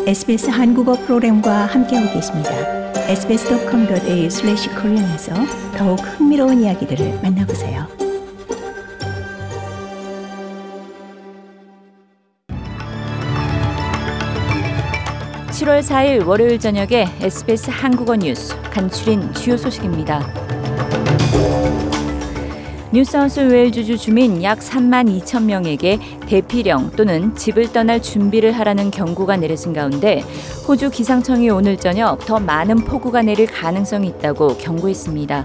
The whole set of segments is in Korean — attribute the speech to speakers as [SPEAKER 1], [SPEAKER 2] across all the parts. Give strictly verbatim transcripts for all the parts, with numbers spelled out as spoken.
[SPEAKER 1] 에스비에스 한국어 프로그램과 함께하고 계십니다. 에스비에스 닷컴 닷 에이유 슬래시 코리안에서 더욱 흥미로운 이야기들을 만나보세요.
[SPEAKER 2] 칠월 사일 월요일 저녁에 에스비에스 한국어 뉴스 간추린 주요 소식입니다. 뉴사우스웨일즈주 주민 약 삼만 이천 명에게 대피령 또는 집을 떠날 준비를 하라는 경고가 내려진 가운데 호주 기상청이 오늘 저녁 더 많은 폭우가 내릴 가능성이 있다고 경고했습니다.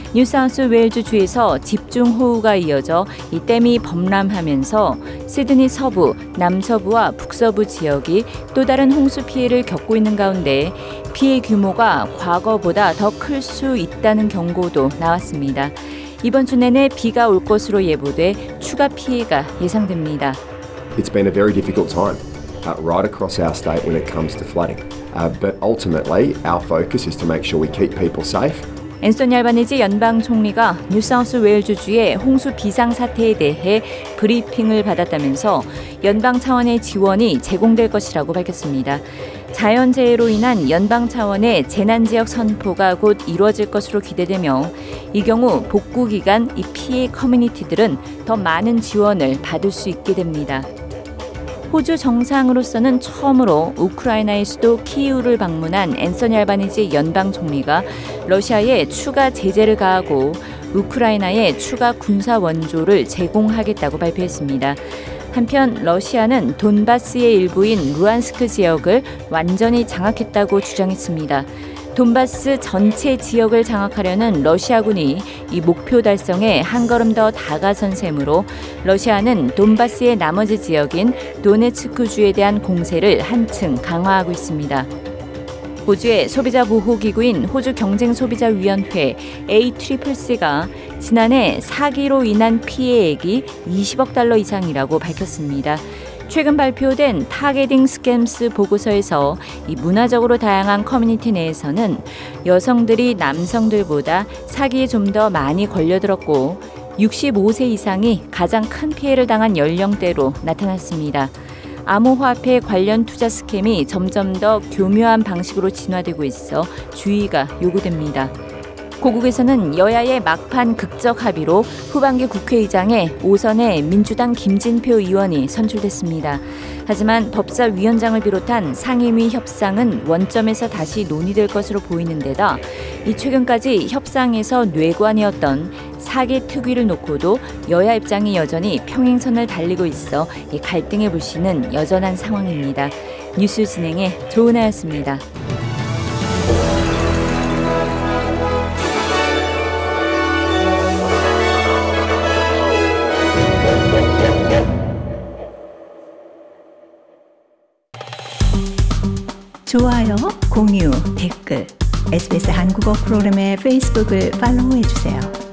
[SPEAKER 2] 뉴사우스웨일즈주에서 집중호우가 이어져 이 댐이 범람하면서 시드니 서부, 남서부와 북서부 지역이 또 다른 홍수 피해를 겪고 있는 가운데 피해 규모가 과거보다 더 클 수 있다는 경고도 나왔습니다. 이번 주 내내 비가 올 것으로 예보돼 추가 피해가 예상됩니다.
[SPEAKER 3] It's been a very difficult time uh, right across our state when it comes to flooding. Uh, but ultimately our focus is to make sure we keep people safe.
[SPEAKER 2] 앤소니 알바니지 연방 총리가 뉴사우스웨일즈주의 홍수 비상사태에 대해 브리핑을 받았다면서 연방 차원의 지원이 제공될 것이라고 밝혔습니다. 자연재해로 인한 연방 차원의 재난지역 선포가 곧 이루어질 것으로 기대되며 이 경우 복구 기간 이 피해 커뮤니티들은 더 많은 지원을 받을 수 있게 됩니다. 호주 정상으로서는 처음으로 우크라이나의 수도 키이우를 방문한 앤소니 알바니지 연방 총리가 러시아에 추가 제재를 가하고 우크라이나에 추가 군사 원조를 제공하겠다고 발표했습니다. 한편 러시아는 돈바스의 일부인 루안스크 지역을 완전히 장악했다고 주장했습니다. 돈바스 전체 지역을 장악하려는 러시아군이 이 목표 달성에 한 걸음 더 다가선 셈으로 러시아는 돈바스의 나머지 지역인 도네츠크주에 대한 공세를 한층 강화하고 있습니다. 호주의 소비자 보호기구인 호주경쟁소비자위원회 에이씨씨씨가 지난해 사기로 인한 피해액이 이십억 달러 이상이라고 밝혔습니다. 최근 발표된 타겟팅 스캠스 보고서에서 이 문화적으로 다양한 커뮤니티 내에서는 여성들이 남성들보다 사기에 좀 더 많이 걸려들었고 육십오 세 이상이 가장 큰 피해를 당한 연령대로 나타났습니다. 암호화폐 관련 투자 스캠이 점점 더 교묘한 방식으로 진화되고 있어 주의가 요구됩니다. 고국에서는 여야의 막판 극적 합의로 후반기 국회의장에 오선의 민주당 김진표 의원이 선출됐습니다. 하지만 법사위원장을 비롯한 상임위 협상은 원점에서 다시 논의될 것으로 보이는 데다 이 최근까지 협상에서 뇌관이었던 사개 특위를 놓고도 여야 입장이 여전히 평행선을 달리고 있어 이 갈등의 불씨는 여전한 상황입니다. 뉴스 진행의 조은하였습니다.
[SPEAKER 1] 좋아요, 공유, 댓글, 에스비에스 한국어 프로그램의 페이스북을 팔로우해주세요.